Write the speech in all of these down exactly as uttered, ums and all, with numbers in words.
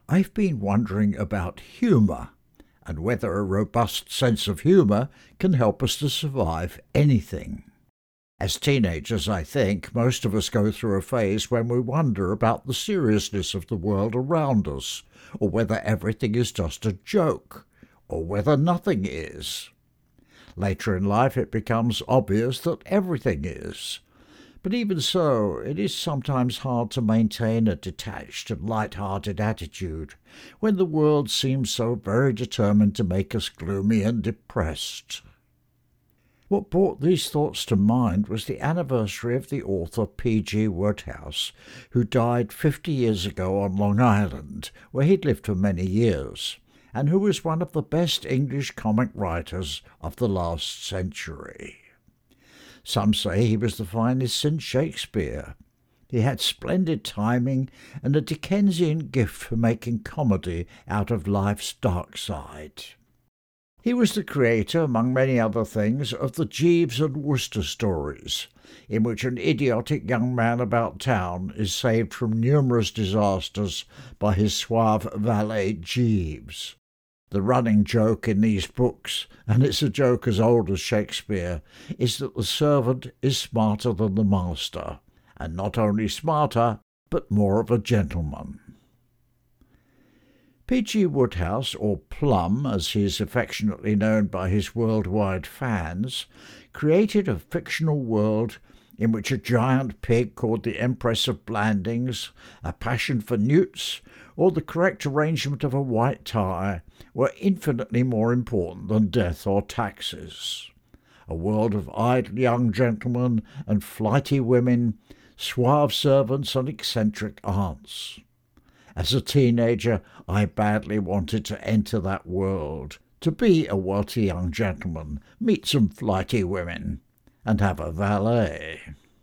I've been wondering about humour, and whether a robust sense of humour can help us to survive anything. As teenagers, I think, most of us go through a phase when we wonder about the seriousness of the world around us, or whether everything is just a joke, or whether nothing is. Later in life it becomes obvious that everything is. But even so, it is sometimes hard to maintain a detached and light-hearted attitude when the world seems so very determined to make us gloomy and depressed. What brought these thoughts to mind was the anniversary of the author P G Wodehouse, who died fifty years ago on Long Island, where he'd lived for many years, and who was one of the best English comic writers of the last century. Some say he was the finest since Shakespeare. He had splendid timing and a Dickensian gift for making comedy out of life's dark side. He was the creator, among many other things, of the Jeeves and Wooster stories, in which an idiotic young man about town is saved from numerous disasters by his suave valet Jeeves. The running joke in these books, and it's a joke as old as Shakespeare, is that the servant is smarter than the master, and not only smarter, but more of a gentleman. P G Wodehouse, or Plum, as he is affectionately known by his worldwide fans, created a fictional world in which a giant pig called the Empress of Blandings, a passion for newts, or the correct arrangement of a white tie were infinitely more important than death or taxes. A world of idle young gentlemen and flighty women, suave servants and eccentric aunts. As a teenager, I badly wanted to enter that world, to be a wealthy young gentleman, meet some flighty women, and have a valet.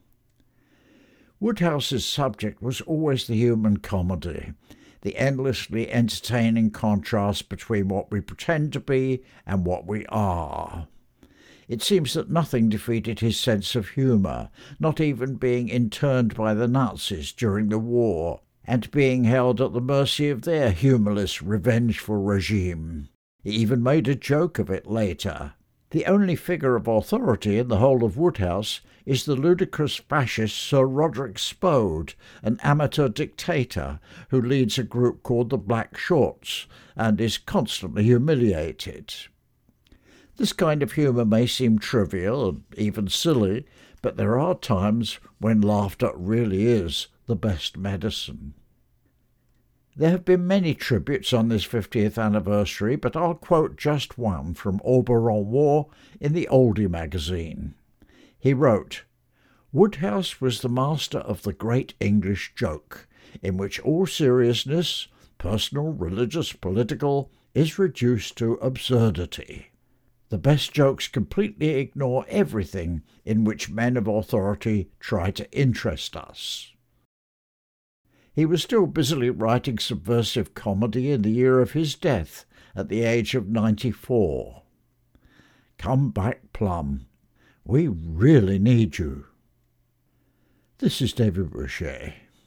Wodehouse's subject was always the human comedy, the endlessly entertaining contrast between what we pretend to be and what we are. It seems that nothing defeated his sense of humour, not even being interned by the Nazis during the war, and being held at the mercy of their humourless, revengeful regime. He even made a joke of it later. The only figure of authority in the whole of Wodehouse is the ludicrous fascist Sir Roderick Spode, an amateur dictator who leads a group called the Black Shorts and is constantly humiliated. This kind of humour may seem trivial and even silly, but there are times when laughter really is the best medicine. There have been many tributes on this fiftieth anniversary, but I'll quote just one from Auberon Waugh in the Oldie magazine. He wrote, "Wodehouse was the master of the great English joke, in which all seriousness, personal, religious, political, is reduced to absurdity. The best jokes completely ignore everything in which men of authority try to interest us." He was still busily writing subversive comedy in the year of his death, at the age of ninety-four. Come back, Plum. We really need you. This is David Boucher.